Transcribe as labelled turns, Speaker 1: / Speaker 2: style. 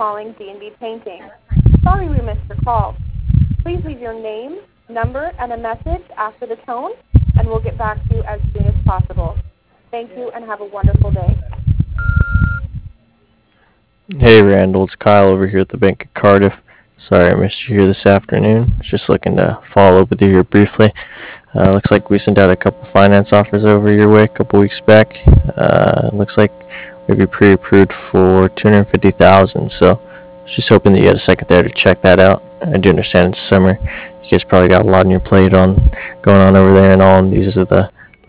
Speaker 1: calling D&B Painting. Sorry we missed your call. Please leave your name, number, and a message after the tone, and we'll get back to you as soon as possible. Thank you and have a wonderful day.
Speaker 2: Hey Randall, it's Kyle over here at the Bank of Cardiff. Sorry I missed you here this afternoon. Just looking to follow up with you here briefly. Looks like we sent out a couple finance offers over your way a couple weeks back. Looks like we'd be pre-approved for $250,000. So just hoping that you had a second there to check that out. I do understand it's summer. You guys probably got a lot on your plate on going on over there and all. And these are the